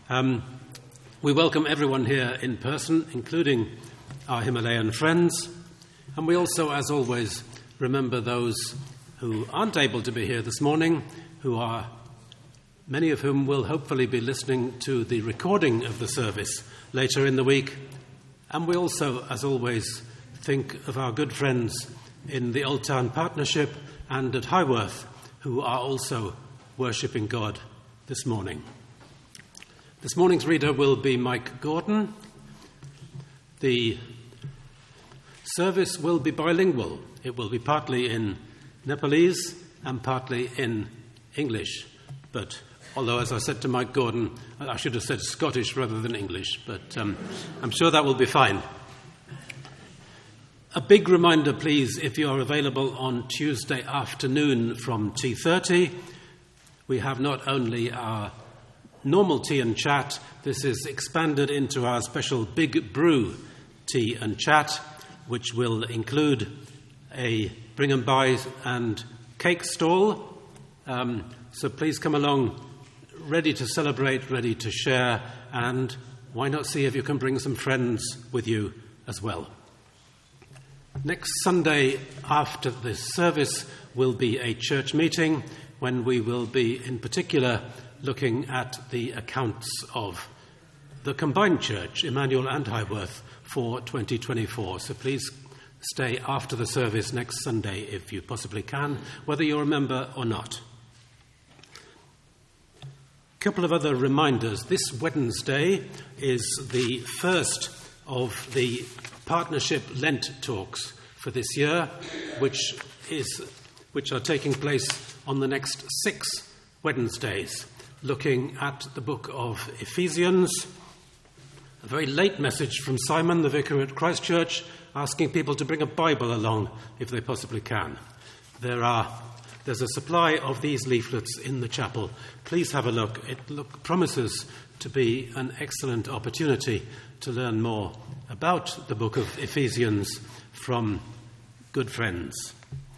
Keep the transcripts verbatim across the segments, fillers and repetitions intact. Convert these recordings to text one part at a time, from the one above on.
Um, we welcome everyone here in person, including our Himalayan friends, and we also, as always, remember those who aren't able to be here this morning, who are, many of whom will hopefully be listening to the recording of the service later in the week. And we also, as always, think of our good friends in the Old Town Partnership and at Highworth, who are also worshipping God this morning. This morning's reader will be Mike Gordon. The service will be bilingual. It will be partly in Nepalese and partly in English. But although, as I said to Mike Gordon, I should have said Scottish rather than English, but um, I'm sure that will be fine. A big reminder, please, if you are available on Tuesday afternoon from two thirty, we have not only our normal tea and chat, this is expanded into our special Big Brew tea and chat, which will include a bring and buy and cake stall. Um, so please come along ready to celebrate, ready to share, and why not see if you can bring some friends with you as well. Next Sunday after this service will be a church meeting when we will be in particular looking at the accounts of the combined church, Emmanuel and Highworth, for twenty twenty-four. So please stay after the service next Sunday if you possibly can, whether you're a member or not. A couple of other reminders. This Wednesday is the first of the Partnership Lent talks for this year, which is which are taking place on the next six Wednesdays, looking at the book of Ephesians. A very late message from Simon, the vicar at Christchurch, asking people to bring a Bible along if they possibly can. There are there's a supply of these leaflets in the chapel. Please have a look. It look, promises to be an excellent opportunity to learn more about the book of Ephesians from good friends.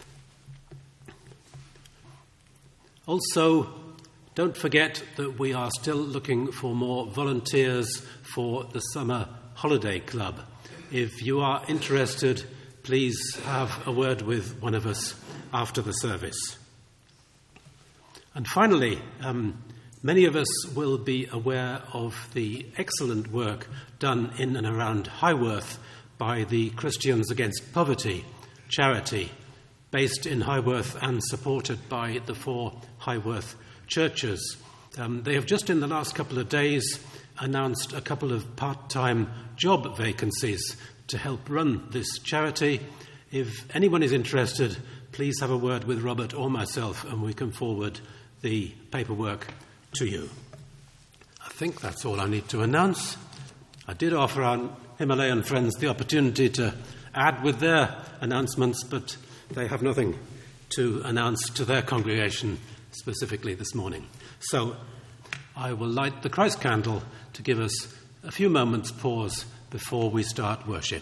Also, don't forget that we are still looking for more volunteers for the Summer Holiday Club. If you are interested, please have a word with one of us after the service. And finally, um, many of us will be aware of the excellent work done in and around Highworth by the Christians Against Poverty charity, based in Highworth and supported by the four Highworth churches. Um, they have just in the last couple of days announced a couple of part-time job vacancies to help run this charity. If anyone is interested, please have a word with Robert or myself and we can forward the paperwork to you. I think that's all I need to announce. I did offer our Himalayan friends the opportunity to add with their announcements, but they have nothing to announce to their congregation specifically this morning. So I will light the Christ candle to give us a few moments' pause before we start worship.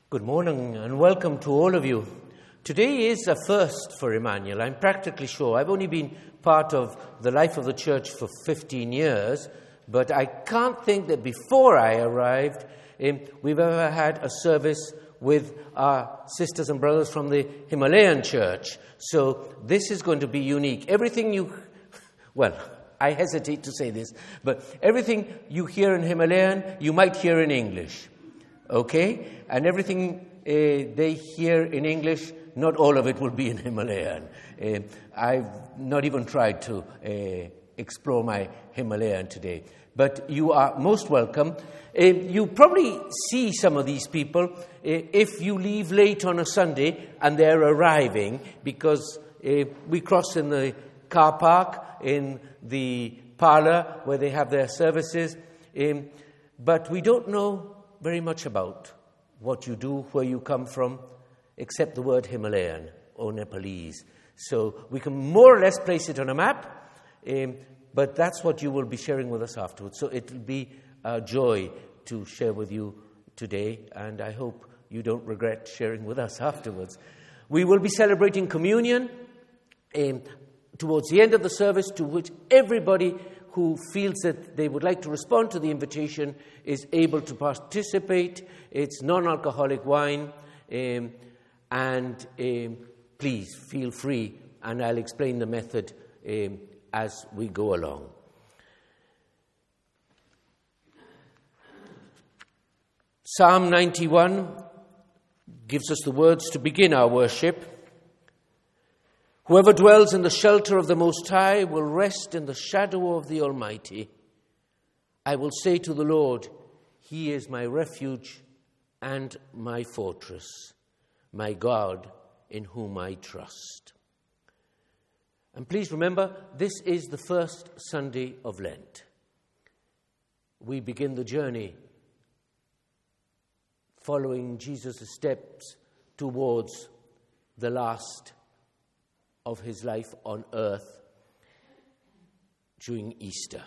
Good morning and welcome to all of you. Today is a first for Emmanuel, I'm practically sure. I've only been part of the life of the church for fifteen years, but I can't think that before I arrived, um, we've ever had a service with our sisters and brothers from the Himalayan church. So this is going to be unique. Everything you, well, I hesitate to say this, but everything you hear in Himalayan, you might hear in English. Okay? And everything uh, they hear in English, not all of it will be in Himalayan. Uh, I've not even tried to uh, explore my Himalayan today. But you are most welcome. Uh, you probably see some of these people uh, if you leave late on a Sunday and they're arriving, because uh, we cross in the car park, in the parlor where they have their services. Um, but we don't know very much about what you do, where you come from, except the word Himalayan or Nepalese. So we can more or less place it on a map, um, but that's what you will be sharing with us afterwards. So it will be a joy to share with you today, and I hope you don't regret sharing with us afterwards. We will be celebrating communion um, towards the end of the service, to which everybody who feels that they would like to respond to the invitation is able to participate. It's non-alcoholic wine, um, and um, please feel free, and I'll explain the method um, as we go along. Psalm ninety-one gives us the words to begin our worship. Whoever dwells in the shelter of the Most High will rest in the shadow of the Almighty. I will say to the Lord, He is my refuge and my fortress, my God in whom I trust. And please remember, this is the first Sunday of Lent. We begin the journey following Jesus' steps towards the last of his life on earth during Easter.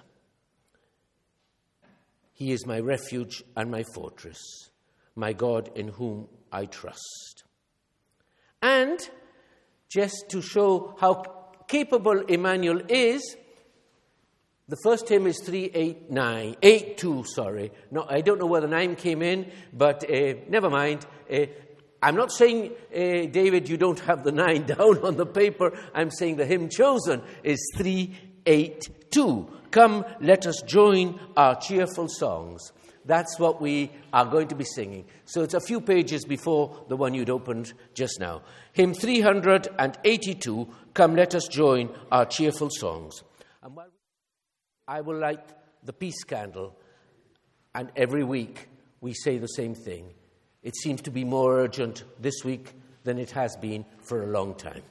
He is my refuge and my fortress, my God in whom I trust. And just to show how capable Emmanuel is, the first hymn is three eighty-nine, eighty-two, sorry. No, I don't know where the nine came in, but uh, never mind. Uh, I'm not saying, uh, David, you don't have the nine down on the paper. I'm saying the hymn chosen is three eighty-two. Come, let us join our cheerful songs. That's what we are going to be singing. So it's a few pages before the one you'd opened just now. Hymn three eighty-two, Come, let us join our cheerful songs. And while I will light the peace candle, and every week we say the same thing. It seems to be more urgent this week than it has been for a long time.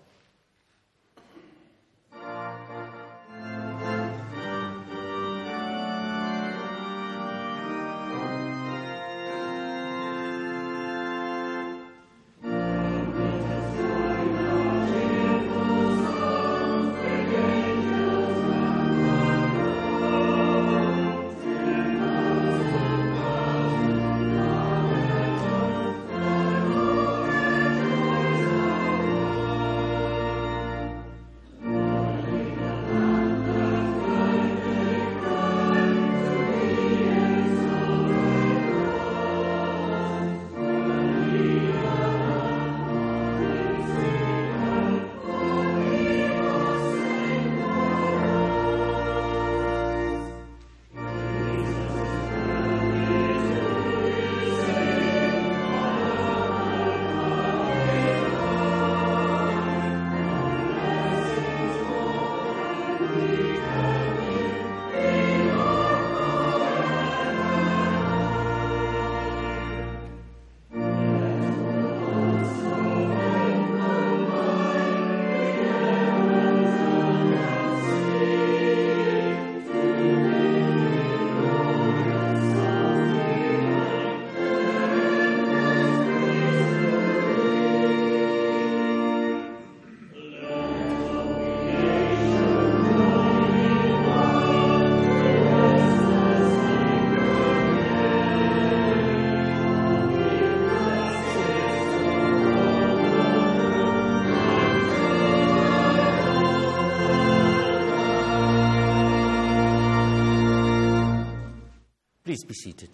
Please be seated.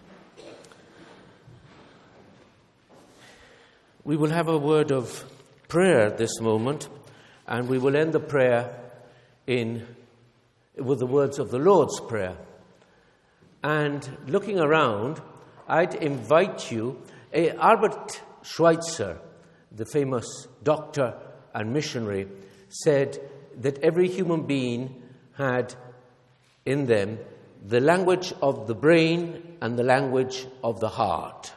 We will have a word of prayer at this moment, and we will end the prayer in with the words of the Lord's Prayer. And looking around, I'd invite you, uh, Albert Schweitzer, the famous doctor and missionary, said that every human being had in them the language of the brain and the language of the heart.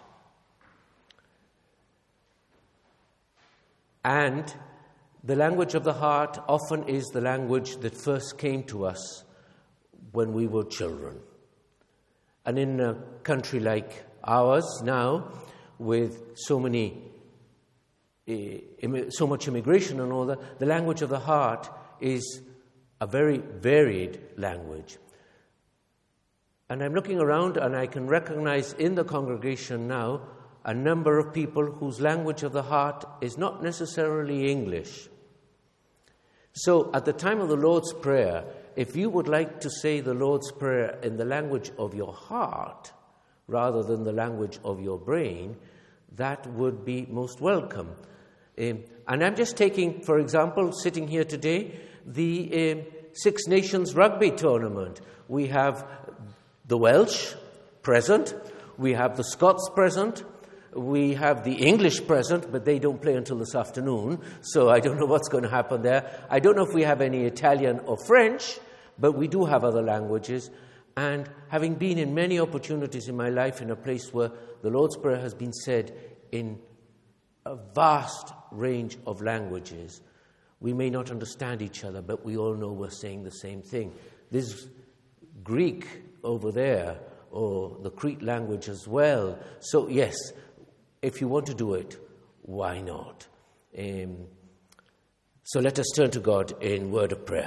And the language of the heart often is the language that first came to us when we were children. And in a country like ours now, with so many, uh, so much immigration and all that, the language of the heart is a very varied language. And I'm looking around and I can recognize in the congregation now a number of people whose language of the heart is not necessarily English. So at the time of the Lord's Prayer, if you would like to say the Lord's Prayer in the language of your heart rather than the language of your brain, that would be most welcome. Um, and I'm just taking, for example, sitting here today, the um, Six Nations Rugby Tournament. We have the Welsh present, we have the Scots present, we have the English present, but they don't play until this afternoon, so I don't know what's going to happen there. I don't know if we have any Italian or French, but we do have other languages. And having been in many opportunities in my life in a place where the Lord's Prayer has been said in a vast range of languages, we may not understand each other, but we all know we're saying the same thing. There's Greek over there, or the Crete language as well. So yes, if you want to do it, why not? Um, so let us turn to God in word of prayer.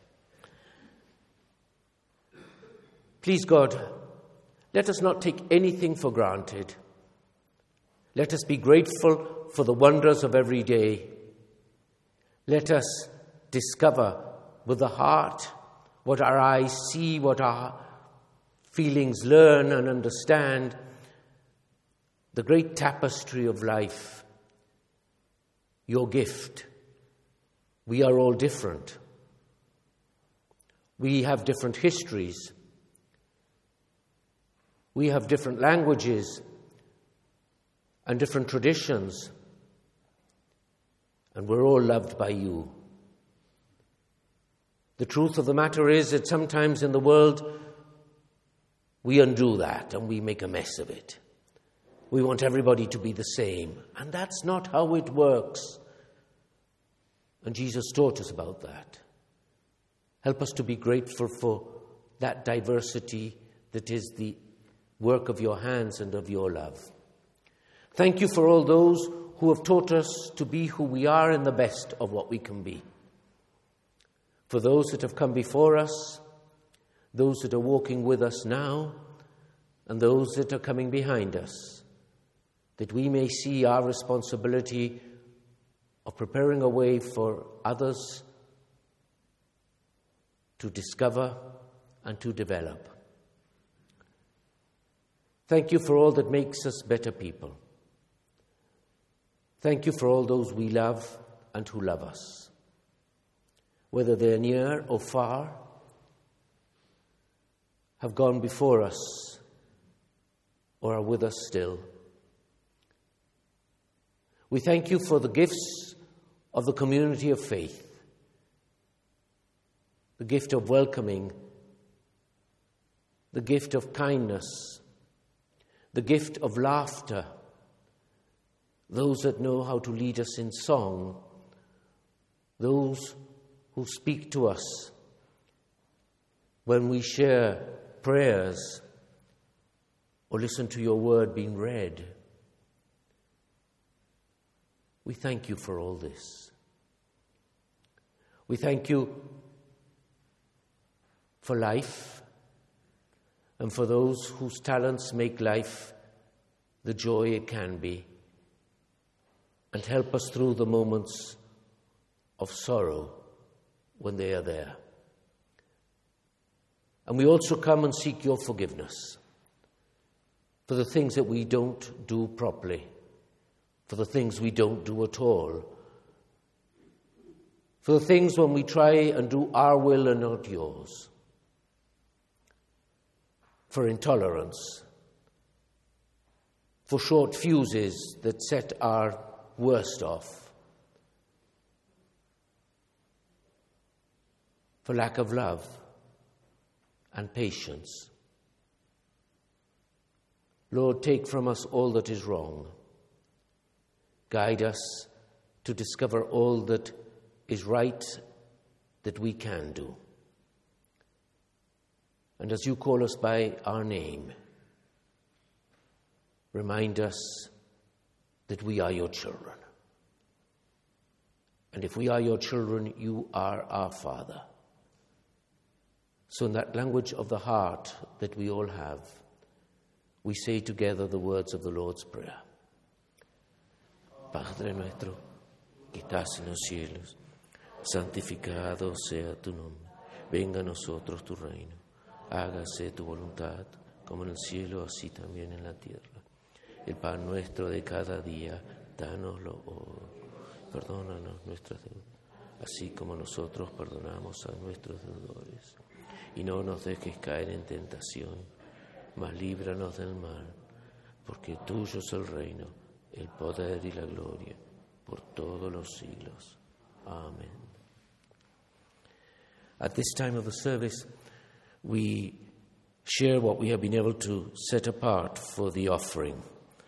Please, God, let us not take anything for granted. Let us be grateful for the wonders of every day. Let us discover with the heart what our eyes see, what our feelings learn and understand, the great tapestry of life, your gift. We are all different. We have different histories. We have different languages and different traditions. And we're all loved by you. The truth of the matter is that sometimes in the world we undo that and we make a mess of it. We want everybody to be the same. And that's not how it works. And Jesus taught us about that. Help us to be grateful for that diversity that is the work of your hands and of your love. Thank you for all those who have taught us to be who we are in the best of what we can be. For those that have come before us, those that are walking with us now, and those that are coming behind us, that we may see our responsibility of preparing a way for others to discover and to develop. Thank you for all that makes us better people. Thank you for all those we love and who love us, whether they're near or far, have gone before us or are with us still. We thank you for the gifts of the community of faith, the gift of welcoming, the gift of kindness, the gift of laughter, those that know how to lead us in song, those who speak to us when we share prayers or listen to your word being read. We thank you for all this. We thank you for life and for those whose talents make life the joy it can be, and help us through the moments of sorrow when they are there. And we also come and seek your forgiveness. for the things that we don't do properly, for the things we don't do at all, for the things when we try and do our will and not yours, for intolerance, for short fuses that set our worst off, for lack of love and patience. Lord, take from us all that is wrong. Guide us to discover all that is right that we can do. And as you call us by our name, remind us that we are your children. And if we are your children, you are our Father. So in that language of the heart that we all have, we say together the words of the Lord's Prayer. Padre nuestro, que estás en los cielos, santificado sea tu nombre. Venga a nosotros tu reino. Hágase tu voluntad, como en el cielo, así también en la tierra. El pan nuestro de cada día, dánoslo hoy. Perdónanos nuestras deudas, así como nosotros perdonamos a nuestros deudores. Y no nos dejes caer en tentación, mas líbranos del mal, porque tuyo es el reino, el poder y la gloria, por todos los siglos. Amen. At this time of the service, we share what we have been able to set apart for the offering.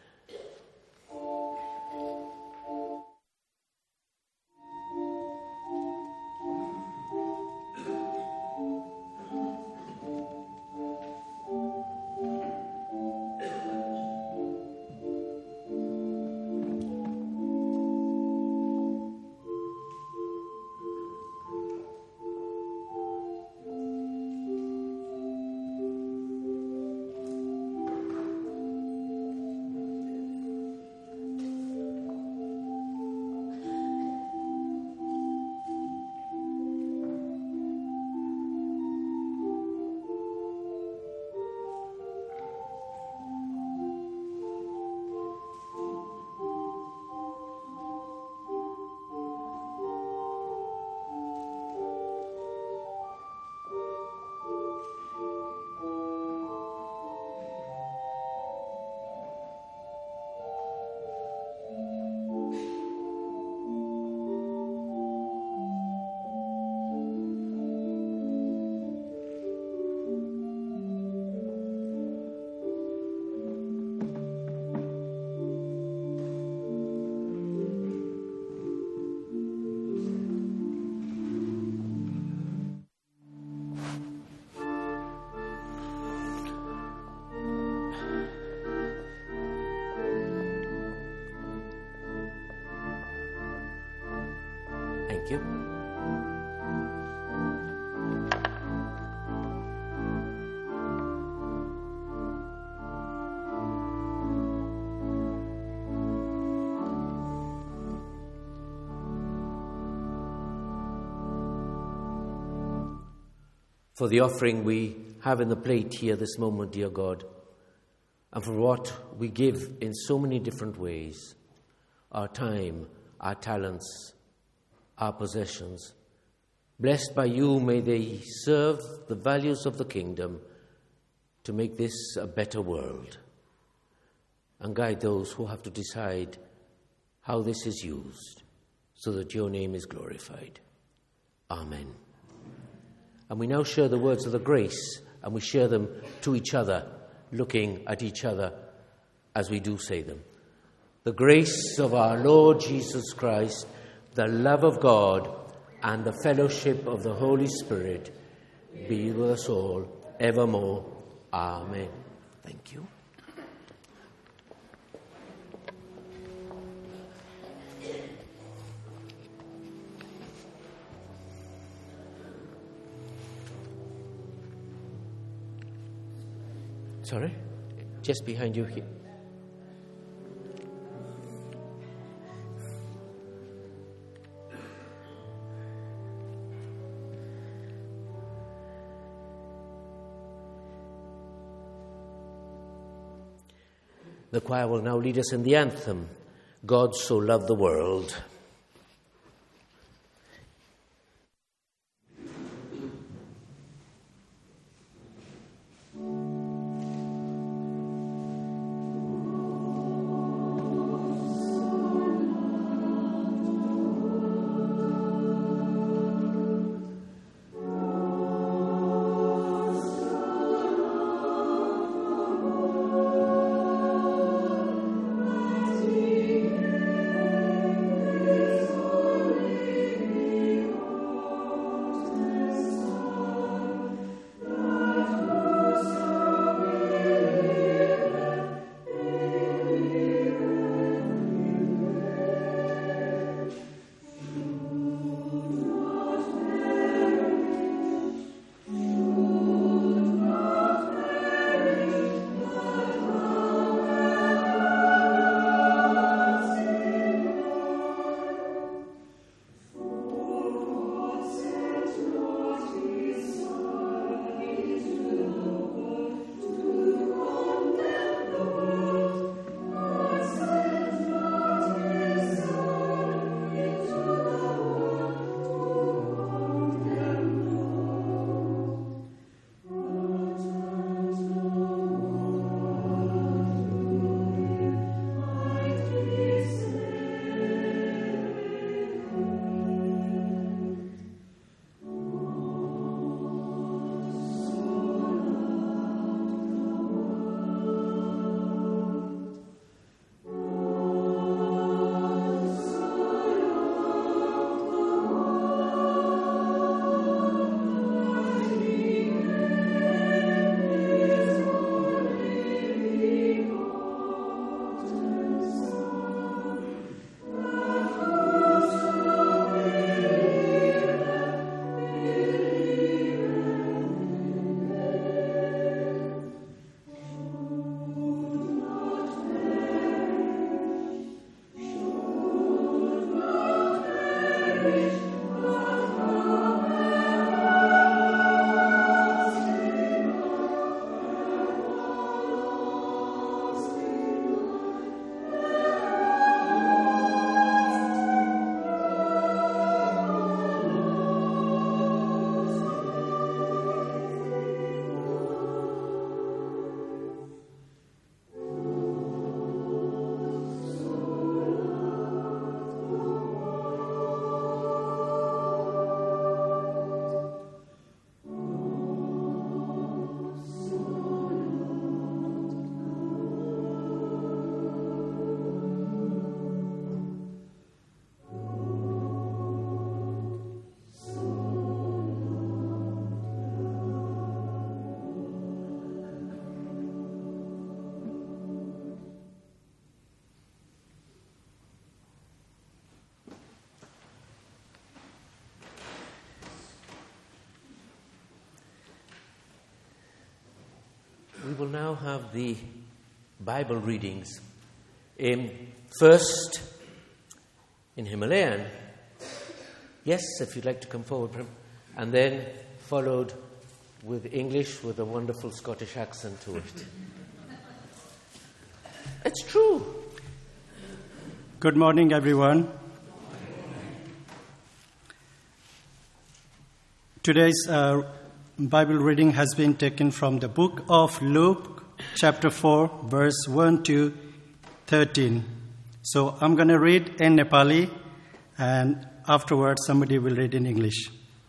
Thank you. For the offering we have in the plate here this moment, dear God, and for what we give in so many different ways, our time, our talents, our possessions. Blessed by you, may they serve the values of the kingdom to make this a better world, and guide those who have to decide how this is used so that your name is glorified. Amen. And we now share the words of the grace, and we share them to each other, looking at each other as we do say them. The grace of our Lord Jesus Christ, the love of God, and the fellowship of the Holy Spirit be with us all evermore. Amen. Thank you. Sorry? Just behind you here. The choir will now lead us in the anthem, God So Loved the World. We will now have the Bible readings. Um, first, in Himalayan. Yes, if you'd like to come forward, Prim. And then followed with English with a wonderful Scottish accent to it. It's true. Good morning, everyone. Today's uh, Bible reading has been taken from the book of Luke, chapter four, verse one to thirteen. So I'm going to read in Nepali, and afterwards somebody will read in English.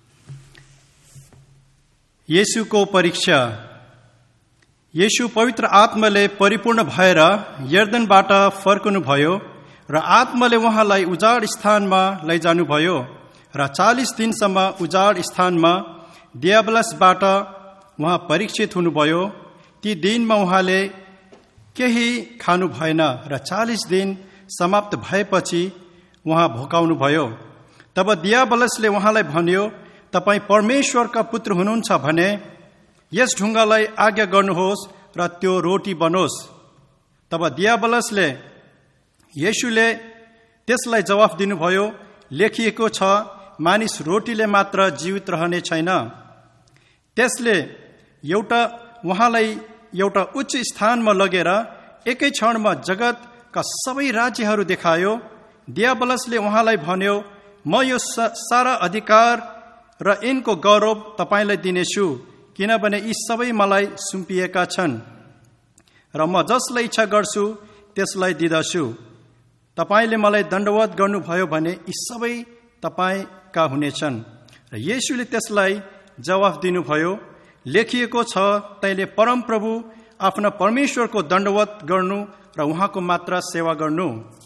येशूको परीक्षा येशू पवित्र आत्माले परिपूर्ण भएर यर्दनबाट फर्कनुभयो र आत्माले उहाँलाई उजाड स्थानमा लैजानुभयो र चालीस दिनसम्म उजाड स्थानमा दियाबलसबाट उहाँ परीक्षित हुनुभयो। ती दिनमा उहाँले केही खानु भएन र चालीस दिन समाप्त भएपछि उहाँ भोकाउनु भयो। तब दियाबलसले उहाँलाई भन्यो, तपाई परमेश्वरका पुत्र हुनुहुन्छ भने यस ढुङ्गालाई आज्ञा गर्नुहोस् र त्यो रोटी बनोस्। तब दियाबलसले येशूले त्यसलाई जवाफ दिनुभयो, लेखिएको छ, मानिस रोटीले मात्र जीवित रहने छैन। त्यसले एउटा उहाँलाई एउटा उच्च स्थानमा लगेर एकै क्षणमा जगतका सबै राज्यहरू देखायो। दियाबलसले उहाँलाई भन्यो, म यो सारा अधिकार र यिनको गौरव तपाईलाई दिनेछु, किनभने यी सबै मलाई सुम्पिएका छन् र म जसलाई इच्छा गर्छु त्यसलाई दिदछु। तपाईले मलाई दण्डवत गर्नुभयो भने यी सबै तपाईका हुनेछन्। र येशूले त्यसलाई जवाफ दिनुभयो, लेखिएको छ, तैले परमप्रभु आफ्ना परमेश्वरको दण्डवत गर्नु र उहाँको मात्र सेवा गर्नु।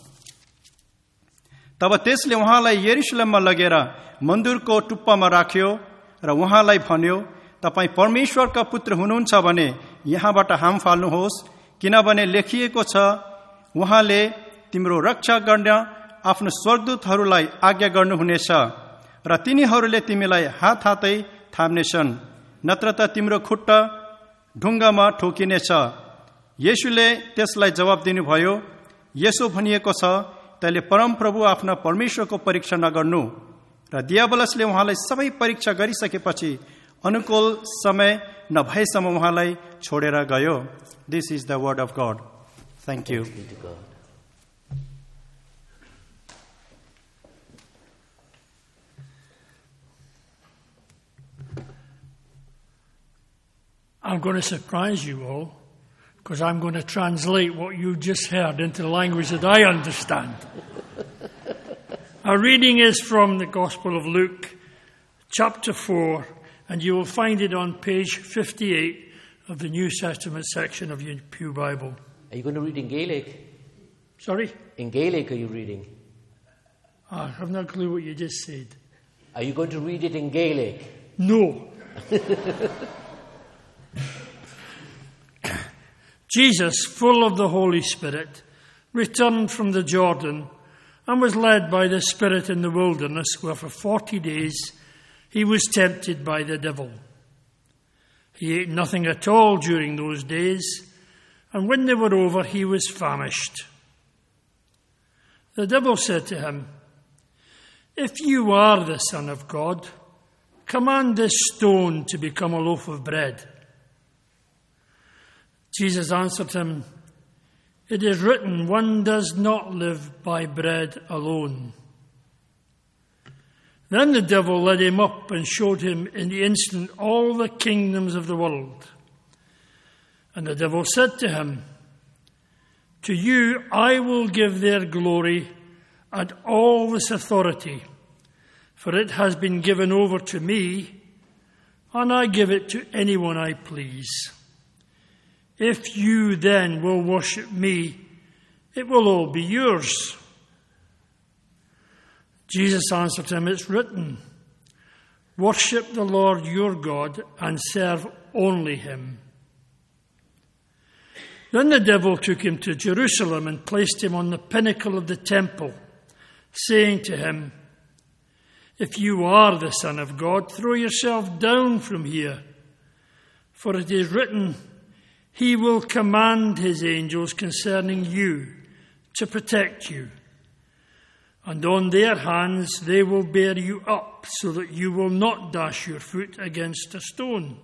तब त्यसले उहाँलाई यरुशलेममा लगेर मन्दिरको टुप्पामा राख्यो र उहाँलाई भन्यो, तपाई परमेश्वरका पुत्र हुनुहुन्छ भने यहाँबाट हाम फाल्नुहोस्, किनभने लेखिएको छ, उहाँले तिम्रो रक्षा गर्न आफ्नो स्वर्गदूतहरूलाई आज्ञा गर्नुहुनेछ र तिनीहरूले तिमीलाई हात हातै थाम्नेछन्, नत्र त तिम्रो खुट्टा ढुङ्गामा ठोकिनेछ। येशूले त्यसलाई जवाब दिनुभयो, यसो भनिएको छ, तैले परमप्रभु आफ्ना परमेश्वरको परीक्षा नगर्नु। र दियाबलसले उहाँलाई सबै परीक्षा गरिसकेपछि अनुकूल समय नभएसम्म उहाँलाई छोडेर गयो। This is the word of God. Thank you. I'm going to surprise you all, because I'm going to translate what you just heard into the language that I understand. Our reading is from the Gospel of Luke, chapter four, and you will find it on page fifty-eight of the New Testament section of your Pew Bible. Are you going to read in Gaelic? Sorry? In Gaelic are you reading? I have no clue what you just said. Are you going to read it in Gaelic? No. Jesus, full of the Holy Spirit, returned from the Jordan and was led by the Spirit in the wilderness, where for forty days he was tempted by the devil. He ate nothing at all during those days, and when they were over, he was famished. The devil said to him, "If you are the Son of God, command this stone to become a loaf of bread." Jesus answered him, "It is written, one does not live by bread alone." Then the devil led him up and showed him in the instant all the kingdoms of the world. And the devil said to him, "To you I will give their glory and all this authority, for it has been given over to me, and I give it to anyone I please. If you then will worship me, it will all be yours." Jesus answered him, "It's written, worship the Lord your God and serve only him." Then the devil took him to Jerusalem and placed him on the pinnacle of the temple, saying to him, "If you are the Son of God, throw yourself down from here, for it is written, he will command his angels concerning you to protect you, and on their hands they will bear you up, so that you will not dash your foot against a stone."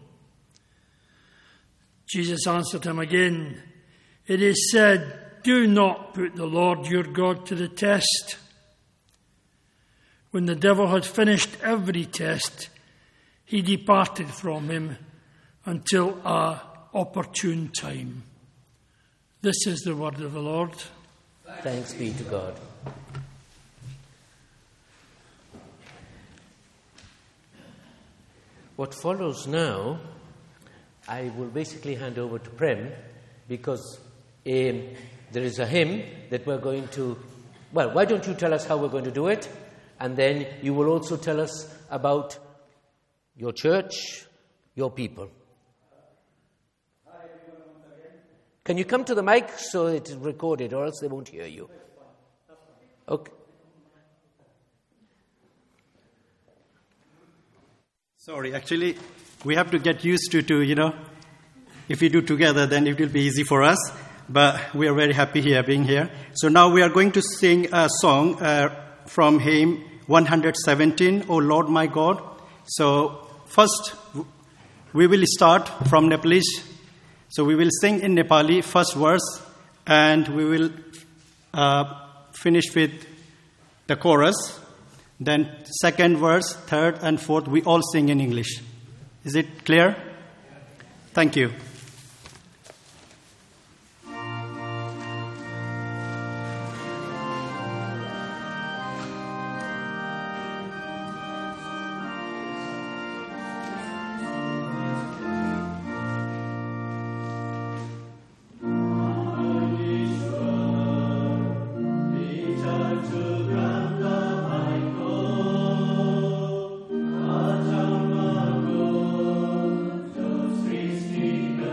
Jesus answered him again, "It is said, do not put the Lord your God to the test." When the devil had finished every test, he departed from him until a opportune time. This is the word of the Lord. Thanks be to God. What follows now, I will basically hand over to Prem, because um, there is a hymn that we're going to... Well, why don't you tell us how we're going to do it? And then you will also tell us about your church, your people. Can you come to the mic so it is recorded, or else they won't hear you? Okay. Sorry, actually, we have to get used to, to, you know, if we do together, then it will be easy for us. But we are very happy here, being here. So now we are going to sing a song uh, from hymn one seventeen, "O Lord my God." So first, we will start from Nepalese. So we will sing in Nepali, first verse, and we will uh, finish with the chorus. Then second verse, third and fourth, we all sing in English. Is it clear? Thank you. Speak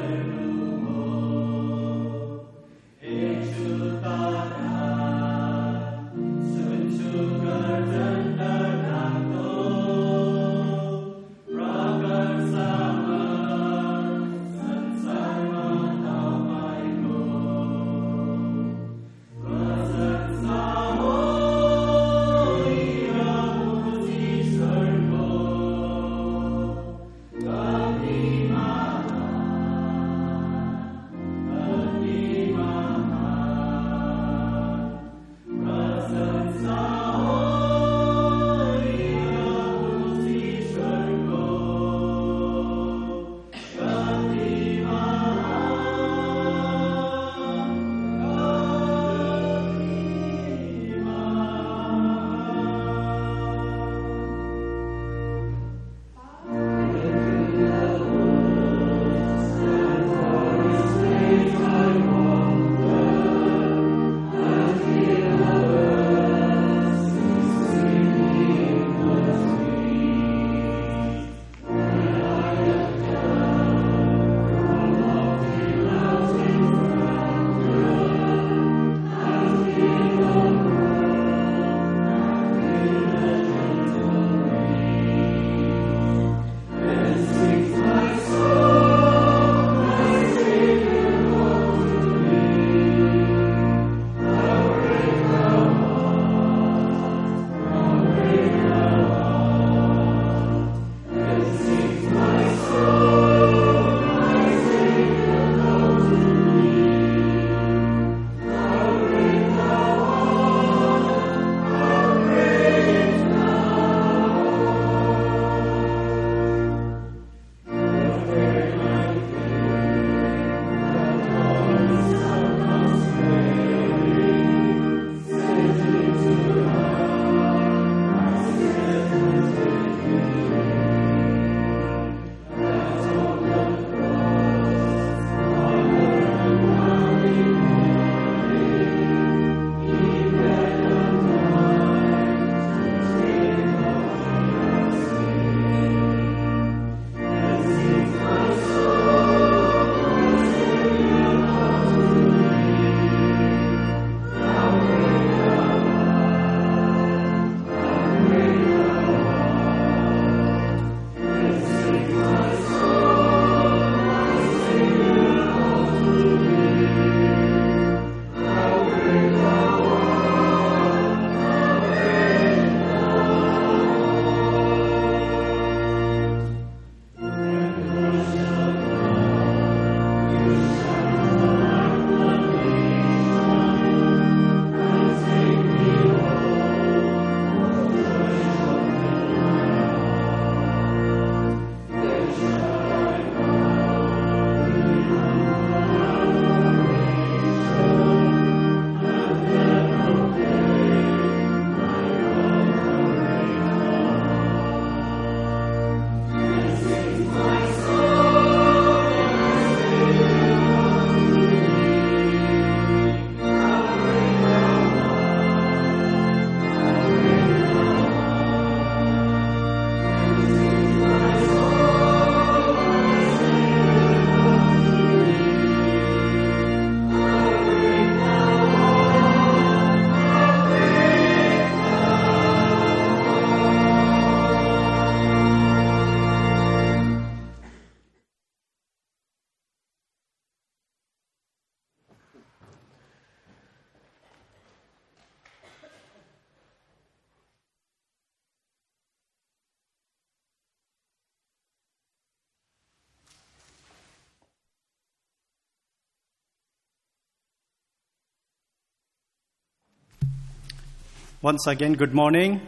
Once again, good morning.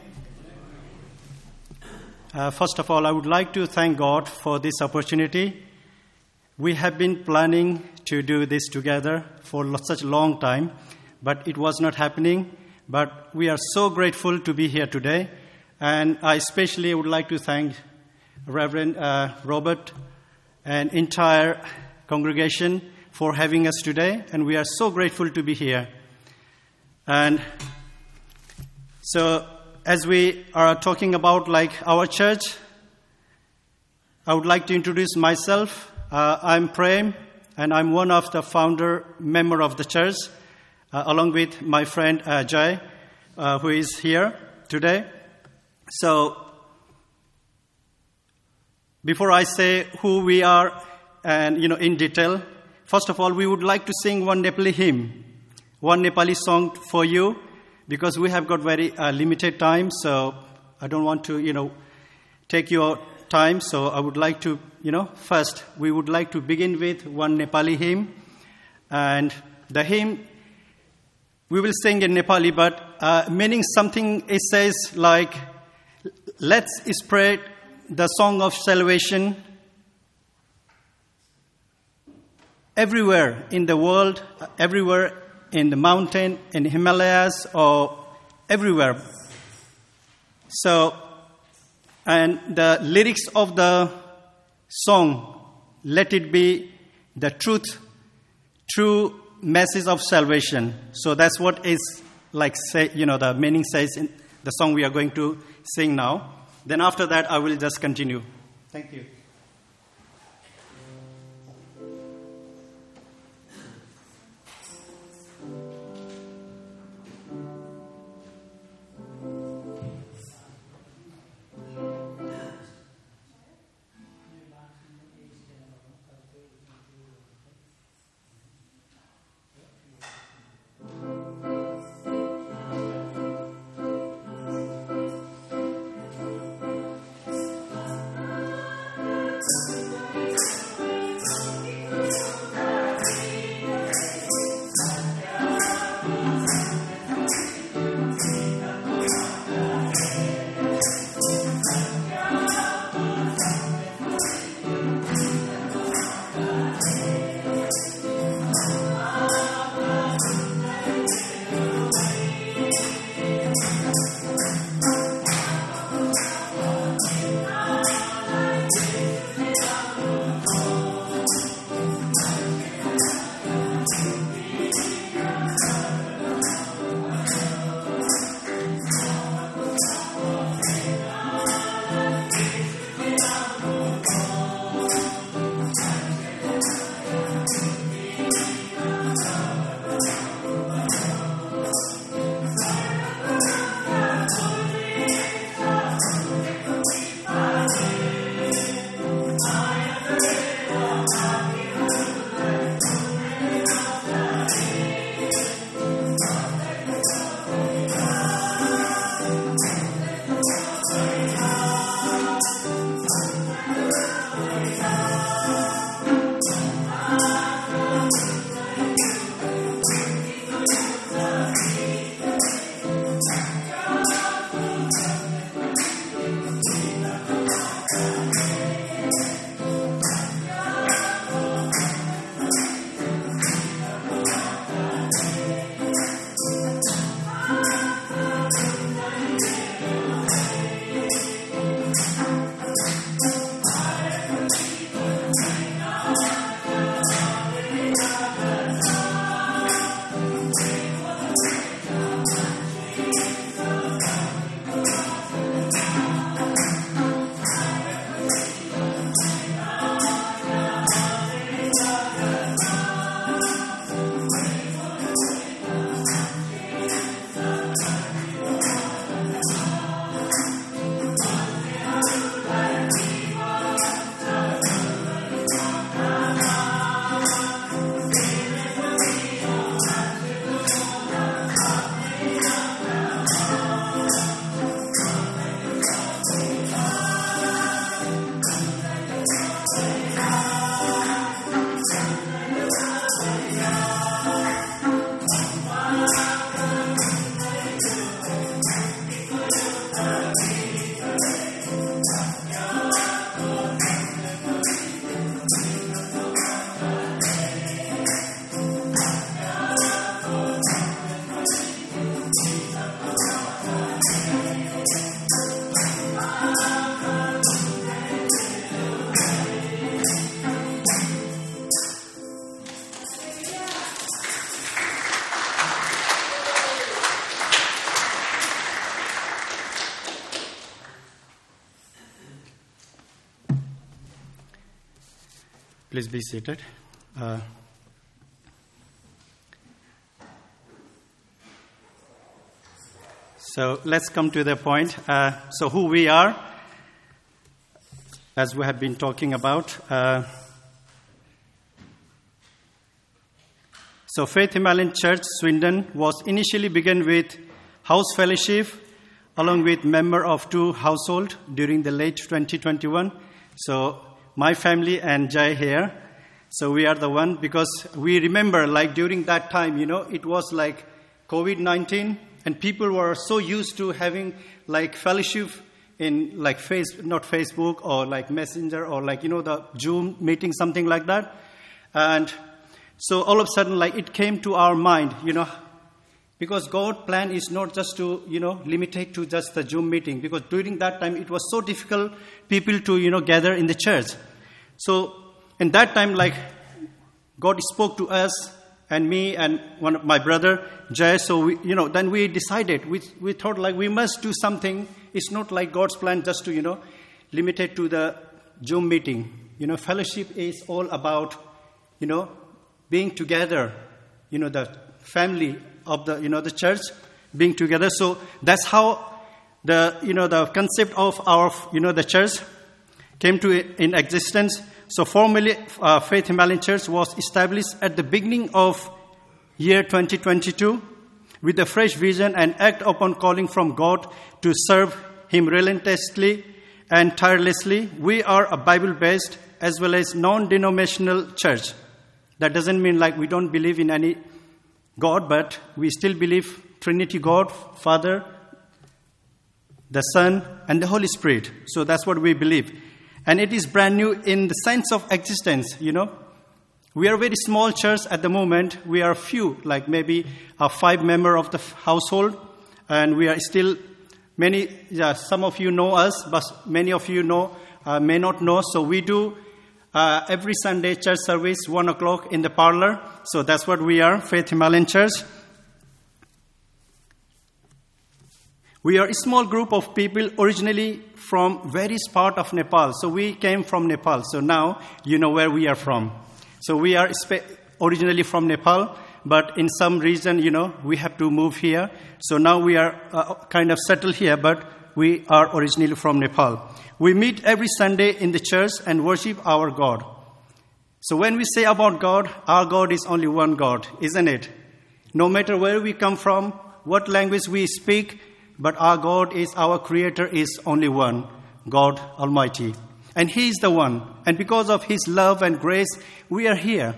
Uh, first of all, I would like to thank God for this opportunity. We have been planning to do this together for such a long time, but it was not happening. But we are so grateful to be here today. And I especially would like to thank Reverend uh, Robert and entire congregation for having us today. And we are so grateful to be here. And so as we are talking about like our church, I would like to introduce myself. Uh, I'm Prem, and I'm one of the founder member of the church, uh, along with my friend uh, Jai, uh, who is here today. So, before I say who we are, and you know, in detail, first of all, we would like to sing one Nepali hymn, one Nepali song for you, because we have got very uh, limited time. So, I don't want to, you know, take your time. So, I would like to, you know, first we would like to begin with one Nepali hymn, and the hymn we will sing in Nepali, but uh, meaning something. It says like, "Let's spread the song of salvation everywhere in the world, everywhere in the mountain, in the Himalayas, or everywhere." So, and the lyrics of the song, "Let it be the truth, true message of salvation." So that's what is like, say, you know, the meaning says in the song we are going to sing now. Then after that, I will just continue. Thank you. Please be seated. Uh, so let's come to the point. Uh, so who we are, as we have been talking about. Uh, so Faith Himalayan Church, Swindon, was initially begun with house fellowship, along with member of two household during the late twenty twenty-one. So my family and Jai here. So we are the one, because we remember, like during that time, you know, it was like covid nineteen, and people were so used to having like fellowship in like face, not Facebook or like Messenger or like, you know, the Zoom meeting, something like that. And so all of a sudden, like it came to our mind, you know, because God's plan is not just to, you know, limit it to just the Zoom meeting, because during that time it was so difficult people to, you know, gather in the church. So in that time, like God spoke to us and me and one of my brother, Jay. So, we, you know, then we decided, we, we thought like we must do something. It's not like God's plan just to, you know, limit it to the Zoom meeting. You know, fellowship is all about, you know, being together, you know, the family of the, you know, the church being together. So that's how the, you know, the concept of our, you know, the church came to in existence. So formally, uh, Faith Himalayan Church was established at the beginning of year twenty twenty-two with a fresh vision and act upon calling from God to serve Him relentlessly and tirelessly. We are a Bible-based as well as non-denominational church. That doesn't mean like we don't believe in any God, but we still believe Trinity God, Father, the Son, and the Holy Spirit. So that's what we believe. And it is brand new in the sense of existence, you know. We are a very small church at the moment. We are few, like maybe a five member of the household. And we are still many, yeah, some of you know us, but many of you know, uh, may not know. So we do uh, every Sunday church service, one o'clock in the parlor. So that's what we are, Faith Himalayan Church. We are a small group of people originally from various parts of Nepal. So we came from Nepal. So now you know where we are from. So we are spe- originally from Nepal, but in some reason, you know, we have to move here. So now we are uh, kind of settled here, but we are originally from Nepal. We meet every Sunday in the church and worship our God. So when we say about God, our God is only one God, isn't it? No matter where we come from, what language we speak, but our God is, our Creator is only one, God Almighty. And He is the one. And because of His love and grace, we are here.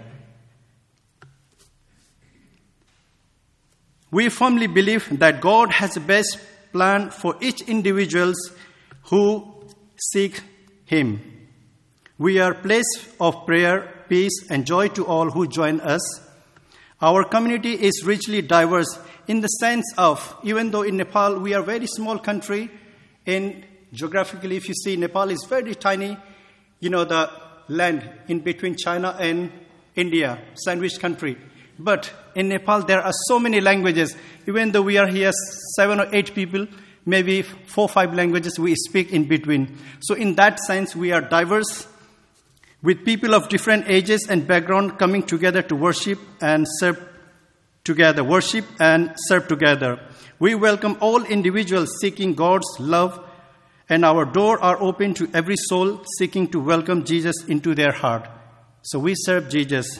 We firmly believe that God has the best plan for each individual who seek Him. We are a place of prayer, peace, and joy to all who join us. Our community is richly diverse in the sense of, even though in Nepal we are a very small country, in geographically, if you see, Nepal is very tiny, you know, the land in between China and India, sandwich country. But in Nepal, there are so many languages. Even though we are here seven or eight people, maybe four or five languages we speak in between. So in that sense, we are diverse, with people of different ages and background coming together to worship and serve together, worship and serve together. We welcome all individuals seeking God's love, and our doors are open to every soul seeking to welcome Jesus into their heart. So we serve Jesus,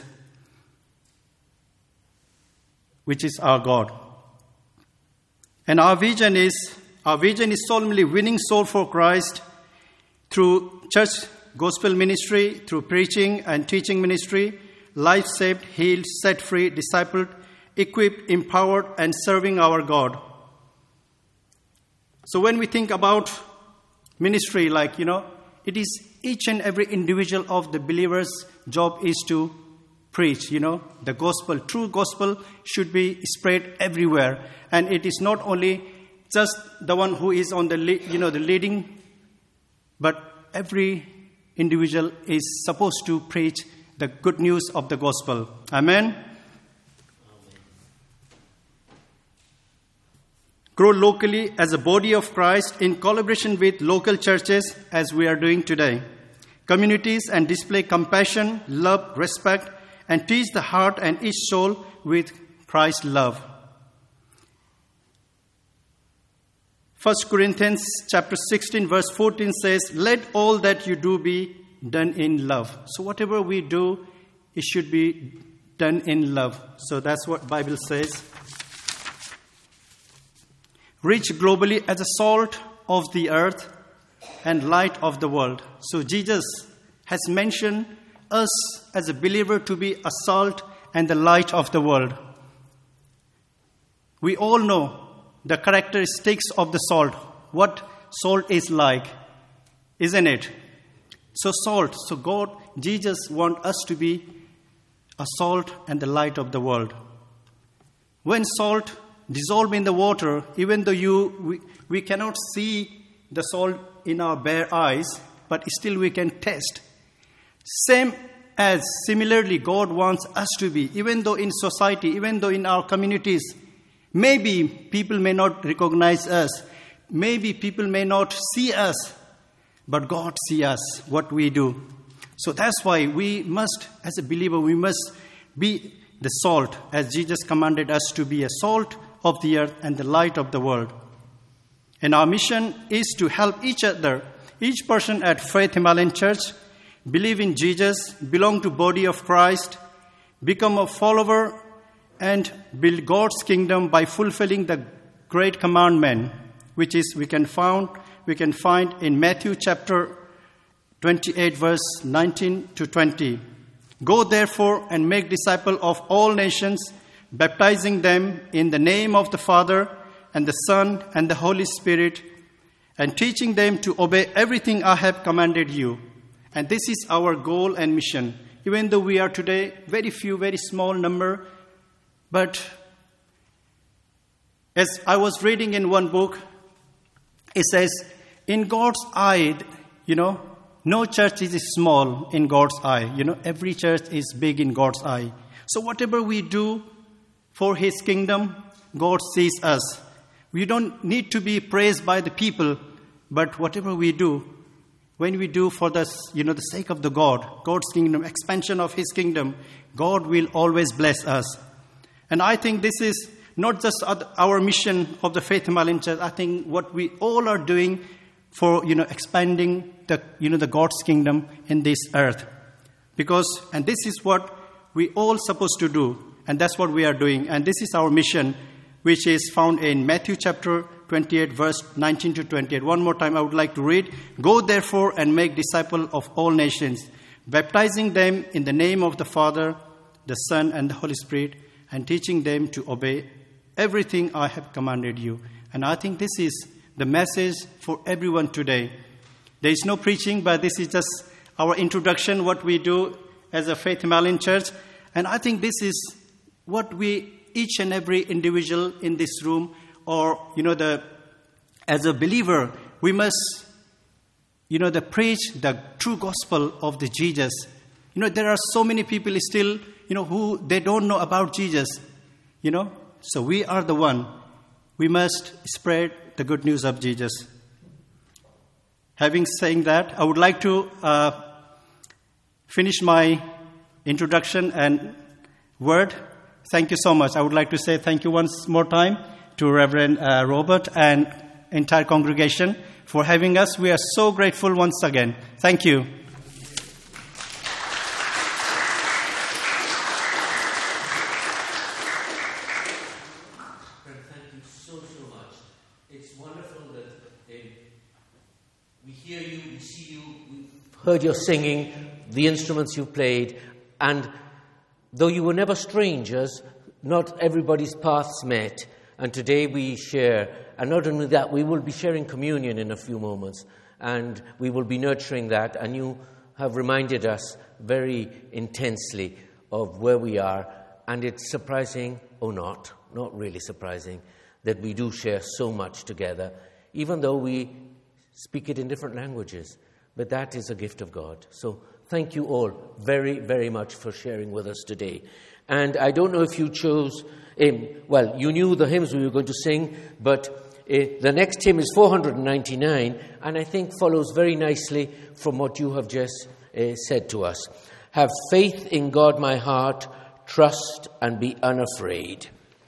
which is our God. And our vision is, our vision is solemnly winning soul for Christ through church gospel ministry, through preaching and teaching ministry, life saved, healed, set free, discipled, equipped, empowered, and serving our God. So when we think about ministry, like, you know, it is each and every individual of the believer's job is to preach, you know, the gospel. True gospel should be spread everywhere. And it is not only just the one who is on the, you know, the leading, but every individual is supposed to preach the good news of the gospel. Amen? Grow locally as a body of Christ in collaboration with local churches as we are doing today. communities and display compassion, love, respect, and teach the heart and each soul with Christ's love. First Corinthians chapter sixteen verse fourteen says, "Let all that you do be done in love." So whatever we do, it should be done in love. So that's what the Bible says. Reach globally as a salt of the earth and light of the world. So Jesus has mentioned us as a believer to be a salt and the light of the world. We all know the characteristics of the salt, what salt is like, isn't it? So salt, so God, Jesus wants us to be a salt and the light of the world. When salt dissolves in the water, even though you we, we cannot see the salt in our bare eyes, but still we can taste. Same as similarly God wants us to be, even though in society, even though in our communities, maybe people may not recognize us, maybe people may not see us, but God sees us, what we do. So that's why we must, as a believer, we must be the salt, as Jesus commanded us to be a salt of the earth and the light of the world. And our mission is to help each other, each person at Faith Himalayan Church, believe in Jesus, belong to body of Christ, become a follower, and build God's kingdom by fulfilling the great commandment, which is we can found we can find in Matthew chapter twenty-eight, verse nineteen to twenty. Go therefore and make disciples of all nations, baptizing them in the name of the Father and the Son and the Holy Spirit, and teaching them to obey everything I have commanded you. And this is our goal and mission. Even though we are today very few, very small number, but as I was reading in one book, it says, in God's eye, you know, no church is small in God's eye. You know, every church is big in God's eye. So whatever we do for His kingdom, God sees us. We don't need to be praised by the people, but whatever we do, when we do for the, you know, the sake of the God, God's kingdom, expansion of His kingdom, God will always bless us. And I think this is not just our mission of the Faith Himalayan Church. I think what we all are doing for, you know, expanding the, you know, the God's kingdom in this earth. Because, and this is what we all supposed to do. And that's what we are doing. And this is our mission, which is found in Matthew chapter twenty-eight, verse nineteen to twenty-eight. One more time, I would like to read. Go therefore and make disciples of all nations, baptizing them in the name of the Father, the Son, and the Holy Spirit, and teaching them to obey everything I have commanded you. And I think this is the message for everyone today. There is no preaching, but this is just our introduction, what we do as a Faith Himalayan Church. And I think this is what we, each and every individual in this room, or, you know, the as a believer, we must, you know, the preach the true gospel of the Jesus. You know, there are so many people still, you know, who they don't know about Jesus, you know. So we are the one. We must spread the good news of Jesus. Having said that, I would like to uh, finish my introduction and word. Thank you so much. I would like to say thank you once more time to Reverend uh, Robert and entire congregation for having us. We are so grateful once again. Thank you. Thank you so, so much. It's wonderful that uh, we hear you, we see you, we've heard your singing, the instruments you played, and though you were never strangers, not everybody's paths met. And today we share, and not only that, we will be sharing communion in a few moments, and we will be nurturing that, and you have reminded us very intensely of where we are, and it's surprising, or not, not really surprising, that we do share so much together, even though we speak it in different languages, but that is a gift of God. So thank you all very, very much for sharing with us today. And I don't know if you chose, um, well, you knew the hymns we were going to sing, but uh, the next hymn is four hundred ninety-nine, and I think follows very nicely from what you have just uh, said to us. Have faith in God, my heart, trust and be unafraid.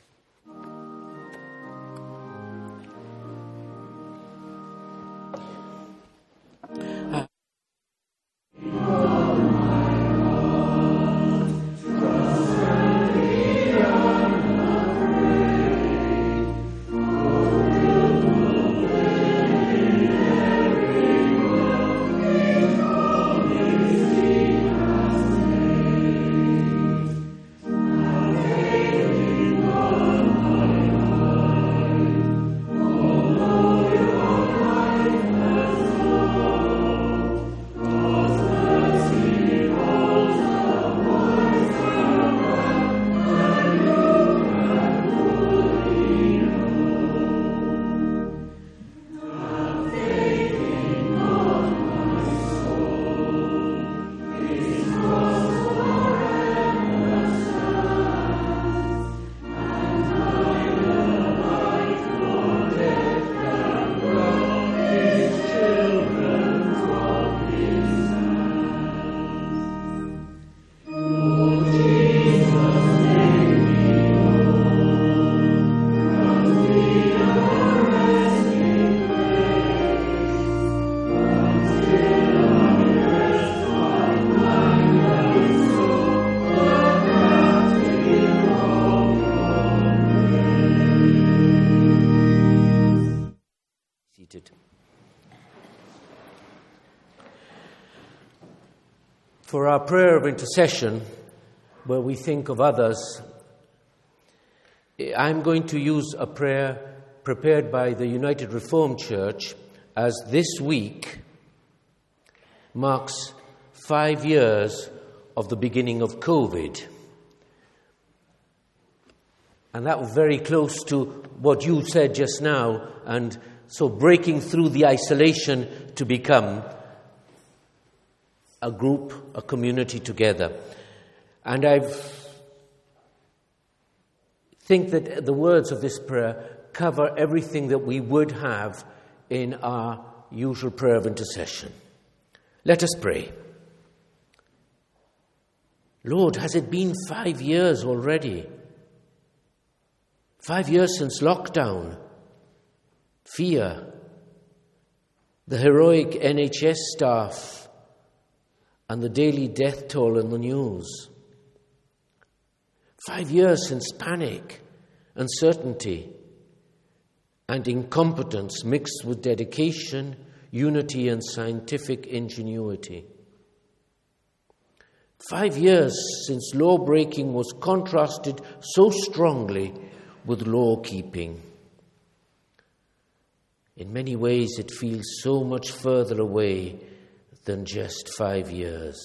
For our prayer of intercession, where we think of others, I'm going to use a prayer prepared by the United Reformed Church, as this week marks five years of the beginning of COVID. And that was very close to what you said just now, and so breaking through the isolation to become a group, a community together. And I think that the words of this prayer cover everything that we would have in our usual prayer of intercession. Let us pray. Lord, has it been five years already? Five years since lockdown, fear, the heroic N H S staff, and the daily death toll in the news. Five years since panic, uncertainty, and incompetence mixed with dedication, unity, and scientific ingenuity. Five years since law-breaking was contrasted so strongly with law-keeping. In many ways, it feels so much further away than just five years.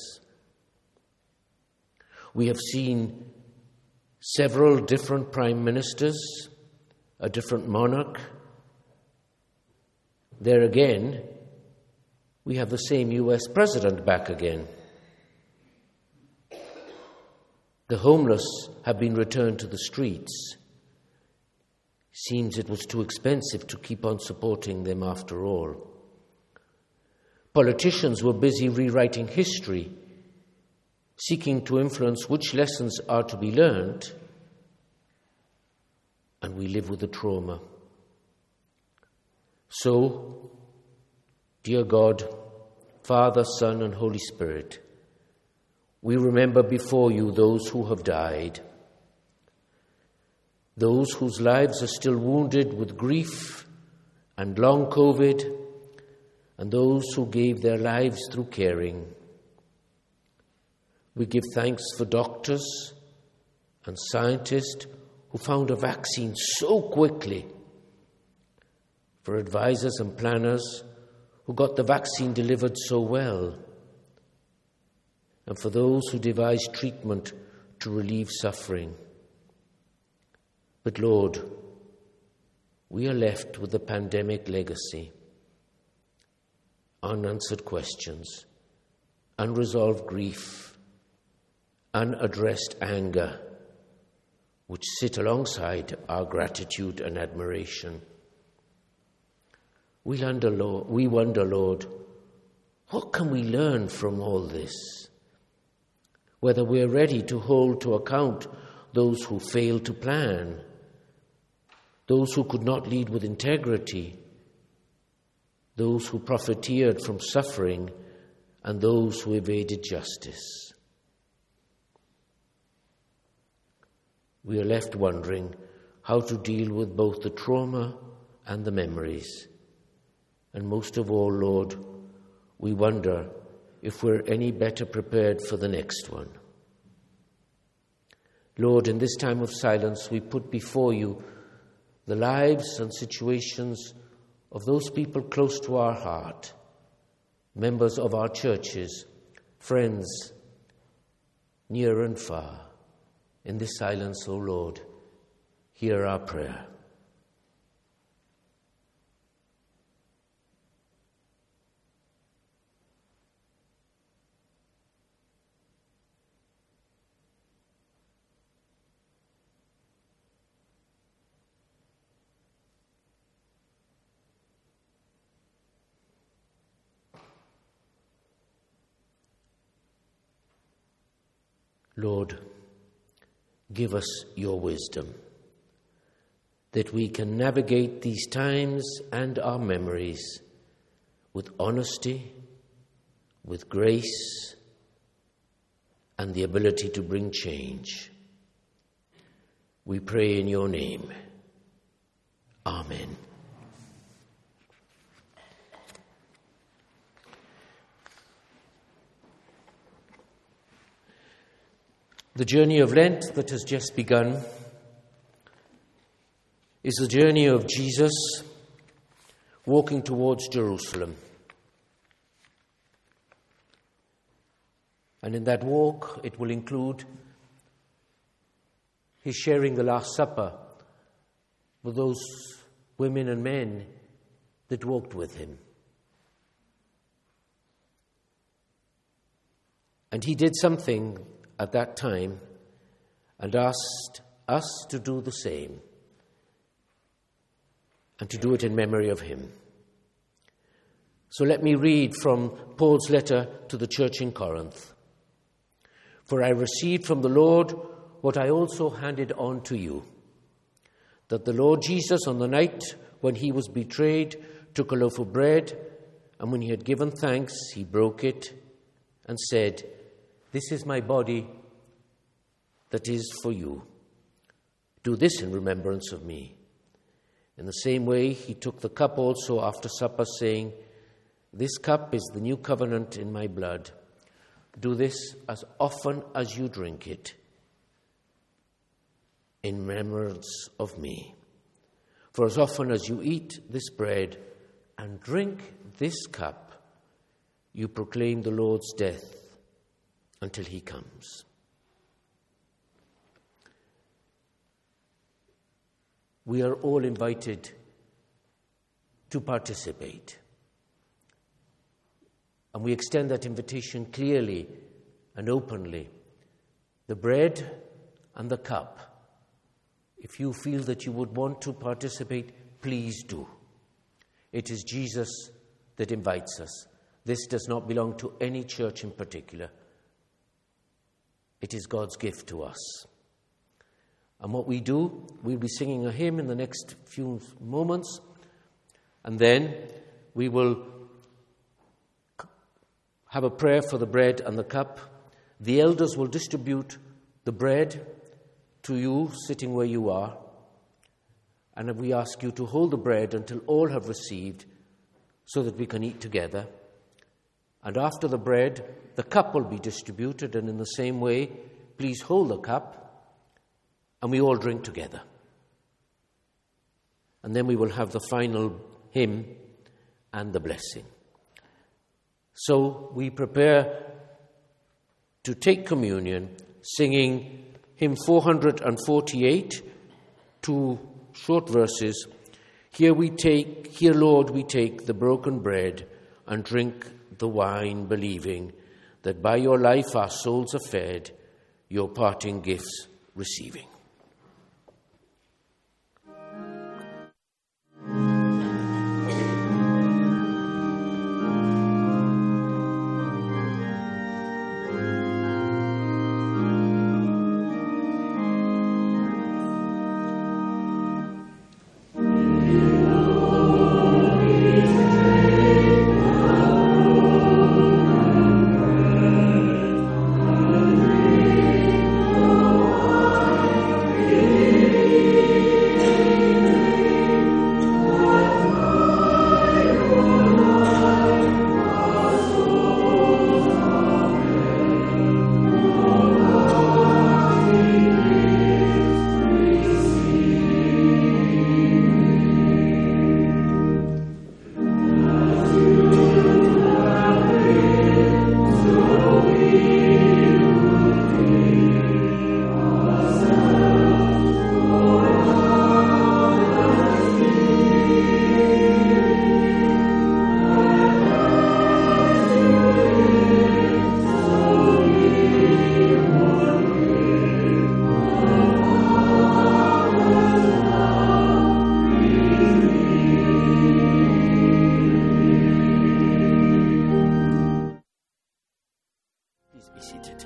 We have seen several different prime ministers, a different monarch. There again, we have the same U S president back again. The homeless have been returned to the streets. Seems it was too expensive to keep on supporting them after all. Politicians were busy rewriting history, seeking to influence which lessons are to be learned, and we live with the trauma. So, dear God, Father, Son, and Holy Spirit, we remember before you those who have died, those whose lives are still wounded with grief and long COVID, and those who gave their lives through caring. We give thanks for doctors and scientists who found a vaccine so quickly, for advisors and planners who got the vaccine delivered so well, and for those who devised treatment to relieve suffering. But Lord, we are left with the pandemic legacy. Unanswered questions, unresolved grief, unaddressed anger, which sit alongside our gratitude and admiration. We wonder, Lord, we wonder, Lord, what can we learn from all this? Whether we're ready to hold to account those who failed to plan, those who could not lead with integrity, those who profiteered from suffering, and those who evaded justice. We are left wondering how to deal with both the trauma and the memories. And most of all, Lord, we wonder if we're any better prepared for the next one. Lord, in this time of silence, we put before you the lives and situations of those people close to our heart, members of our churches, friends, near and far. In this silence, O Lord, hear our prayer. Lord, give us your wisdom, that we can navigate these times and our memories with honesty, with grace, and the ability to bring change. We pray in your name. Amen. The journey of Lent that has just begun is the journey of Jesus walking towards Jerusalem. And in that walk, it will include his sharing the Last Supper with those women and men that walked with him. And he did something at that time and asked us to do the same and to do it in memory of him. So let me read from Paul's letter to the church in Corinth. For I received from the Lord what I also handed on to you, that the Lord Jesus, on the night when he was betrayed, took a loaf of bread, and when he had given thanks, he broke it and said, "This is my body that is for you. Do this in remembrance of me." In the same way, he took the cup also after supper, saying, "This cup is the new covenant in my blood. Do this as often as you drink it in remembrance of me. For as often as you eat this bread and drink this cup, you proclaim the Lord's death until he comes." We are all invited to participate. And we extend that invitation clearly and openly. The bread and the cup. If you feel that you would want to participate, please do. It is Jesus that invites us. This does not belong to any church in particular. It is God's gift to us. And what we do, we'll be singing a hymn in the next few moments, and then we will have a prayer for the bread and the cup. The elders will distribute the bread to you sitting where you are, and we ask you to hold the bread until all have received, so that we can eat together. And after the bread, the cup will be distributed, and in the same way, please hold the cup, and we all drink together. And then we will have the final hymn and the blessing. So we prepare to take communion, singing hymn four hundred forty-eight, two short verses. Here we take, here, Lord, we take the broken bread and drink the wine, believing that by your life our souls are fed, your parting gifts receiving. Thank you. Please be seated.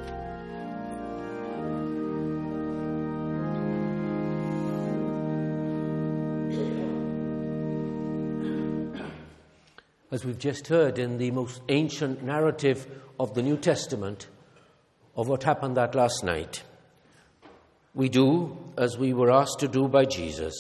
As we've just heard in the most ancient narrative of the New Testament of what happened that last night, we do as we were asked to do by Jesus.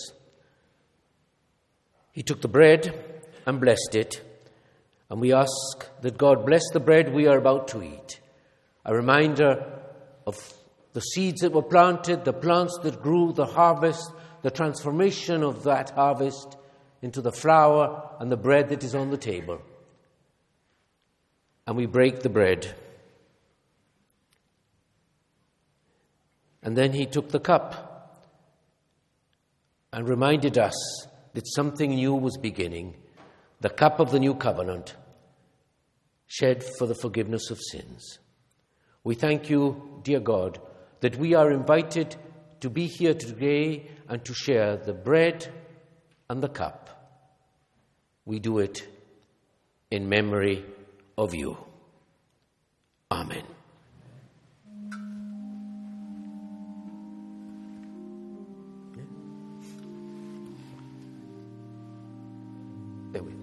He took the bread and blessed it, and we ask that God bless the bread we are about to eat, a reminder of the seeds that were planted, the plants that grew, the harvest, the transformation of that harvest into the flour and the bread that is on the table. And we break the bread. And then he took the cup and reminded us that something new was beginning, the cup of the new covenant, shed for the forgiveness of sins. We thank you, dear God, that we are invited to be here today and to share the bread and the cup. We do it in memory of you. Amen. There we go.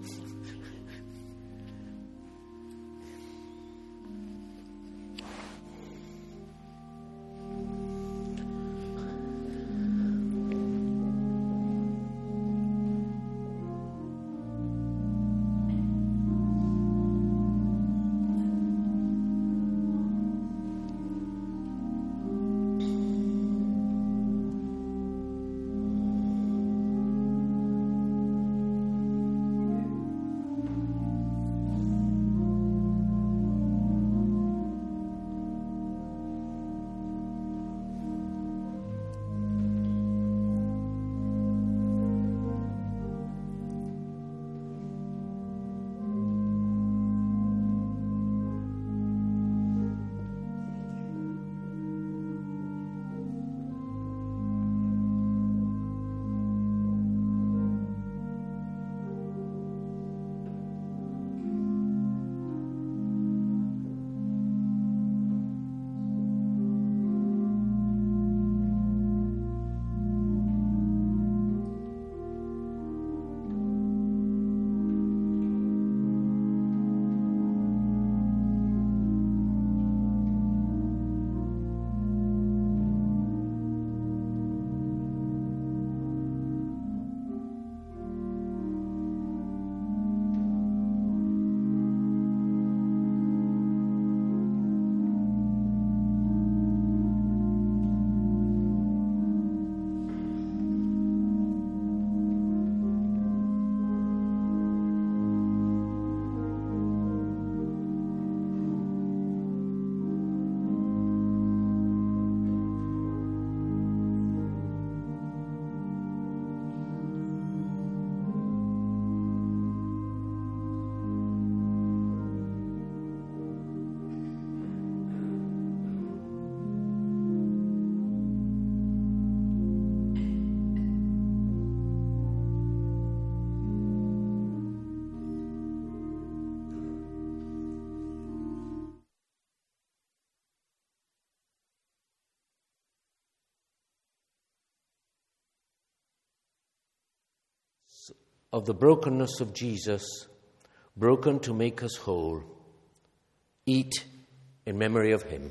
Of the brokenness of Jesus, broken to make us whole. Eat in memory of him.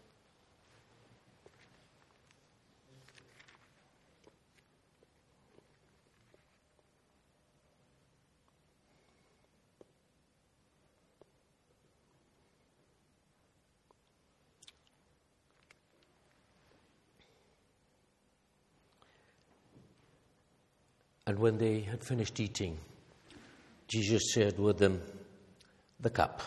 And when they had finished eating, Jesus shared with them the cup.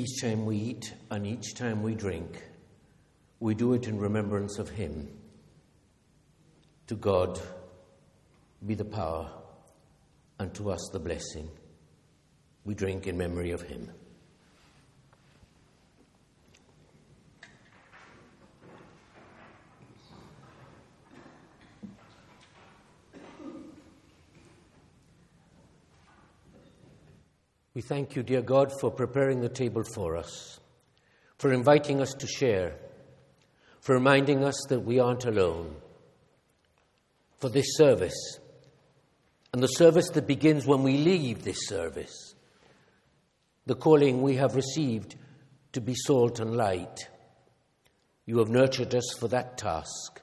each time we eat and each time we drink, we do it in remembrance of him. To God be the power, and to us the blessing. We drink in memory of him. We thank you, dear God, for preparing the table for us, for inviting us to share, for reminding us that we aren't alone, for this service, and the service that begins when we leave this service, the calling we have received to be salt and light. You have nurtured us for that task.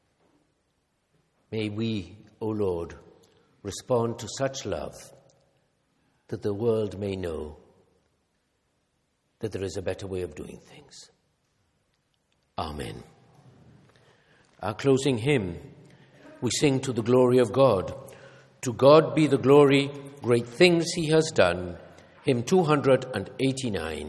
May we, O Lord, respond to such love that the world may know that there is a better way of doing things. Amen. Our closing hymn, we sing to the glory of God. To God be the glory, great things he has done. Hymn two eighty-nine.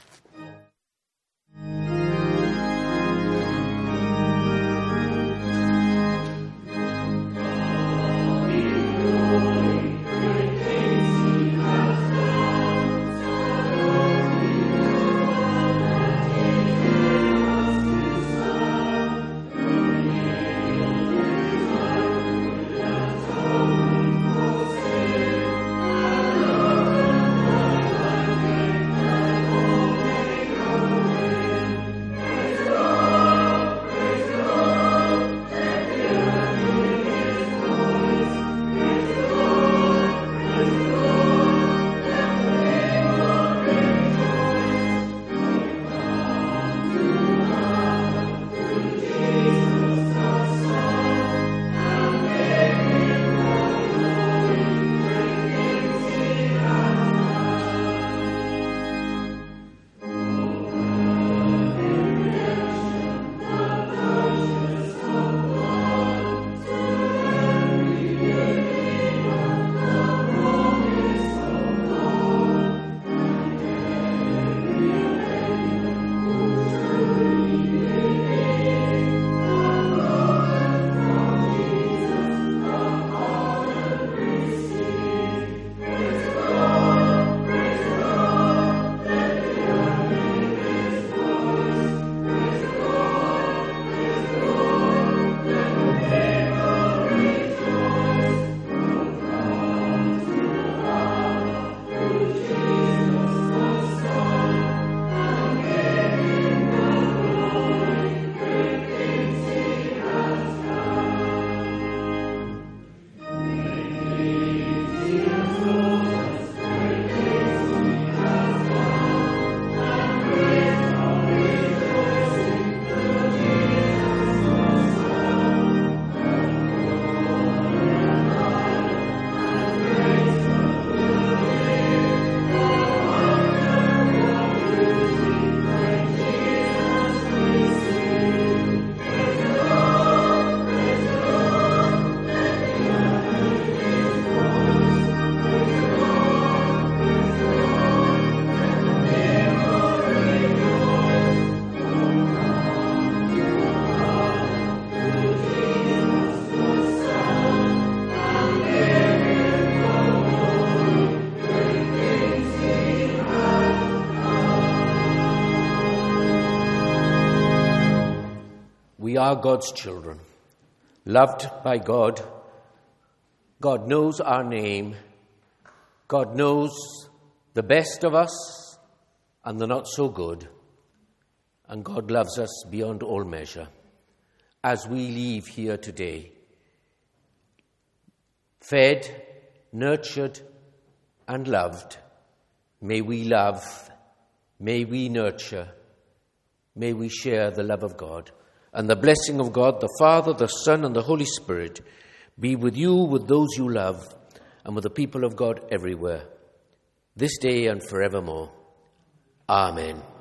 We are God's children, loved by God. God knows our name. God knows the best of us and the not so good. And God loves us beyond all measure. As we leave here today, fed, nurtured, and loved, may we love, may we nurture, may we share the love of God. And the blessing of God, the Father, the Son, and the Holy Spirit be with you, with those you love, and with the people of God everywhere, this day and forevermore. Amen.